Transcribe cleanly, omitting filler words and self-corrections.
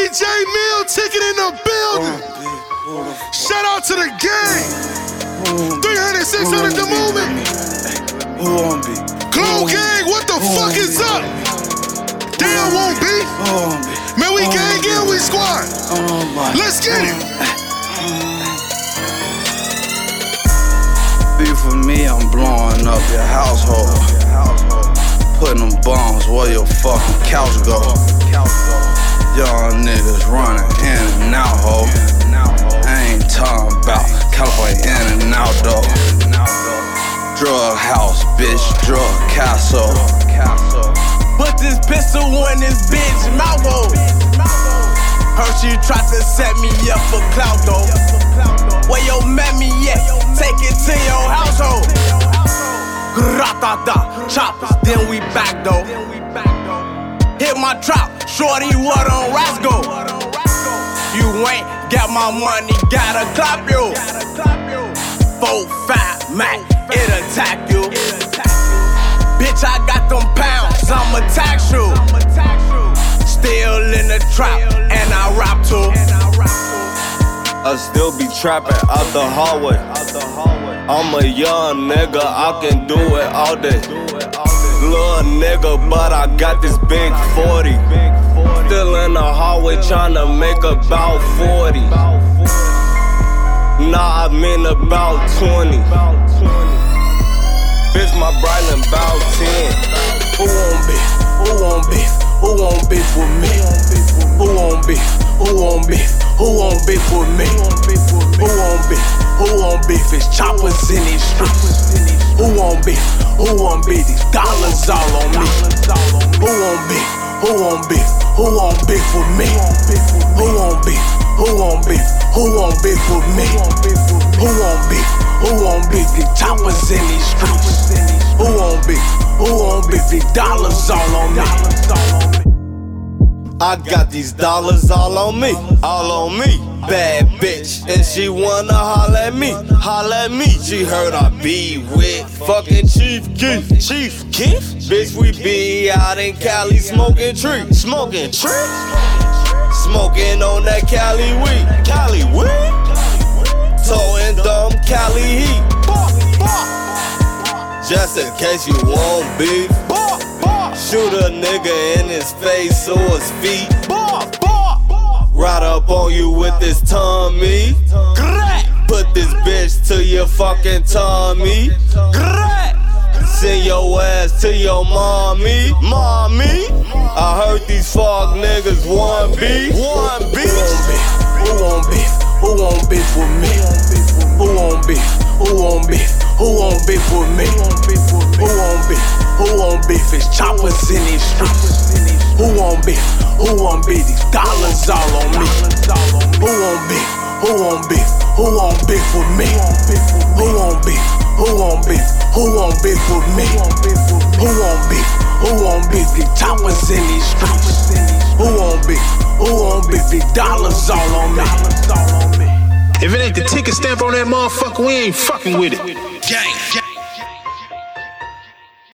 DJ Meal ticket in the building. Shout out to the gang. 300, 600 the movement. Glow gang, what the fuck is up? Damn, won't be. Man, we gang in, we squad. Let's get it. Beef for me, I'm blowing up your household. Putting them bombs where your fucking couch go. Young niggas running in and out, ho. I ain't talking about California in and out, though. Drug house, bitch, drug castle. Put this pistol in this bitch mouth hole. Heard she tried to set me up for clout though. Where yo met me at? Take it to your household. Gratata, choppers, then we back though. Hit my trap, shorty what on Rasco. You ain't got my money, gotta clap you. 4-5 Mac, it attack you. Bitch, I got them pounds, I'ma tax you. Still in the trap, and I rap too. I still be trapping out the hallway. I'm a young nigga, I can do it all day. Little nigga, but I got this big 40. Still in the hallway tryna make about 40. Nah, I mean about 20. Bitch, my Brylan bout 10. Who want beef? Who want beef? Who want beef with me? Who want beef? Who want beef? Who want beef with me? Who want beef? Who want beef? It's choppers in these streets. Who want beef? Who want beef? These dollars all on me. Who want beef? Who want beef? Who want beef with me? Who want beef? Who want beef? Who want beef with me? Who want beef? Who want beef? These choppers in these streets. Who want beef? Who want beef? These dollars all on me. I got these dollars all on me, all on me. Bad bitch, and she wanna holler at me, holler at me. She heard I be with fucking Chief Keef. Chief Keef? Bitch, we be out in Cali smoking tree, smoking tree. Smoking on that Cali weed, Cali weed. Towing dumb Cali heat. Just in case you want beef. Shoot a nigga in his face or his feet. Ride up on you with this tummy. Put this bitch to your fucking tummy. Send your ass to your mommy. Mommy, I heard these fuck niggas want beef. Want beef. Who want beef? Who want beef with me? Who want beef? Who want beef? Who want beef with me? Who want beef? Who want beef? It's choppers in these streets. Who want beef? Who want beef? These dollars all on me. Who want beef? Who want beef? Who want beef with me? Who want beef? Who want beef? Who want beef with me? Who want beef? Who want beef? These choppers in these streets. Who want beef? Who want beef? These dollars all on me. If it ain't the ticket stamp on that motherfucker, we ain't fucking with it. Gang.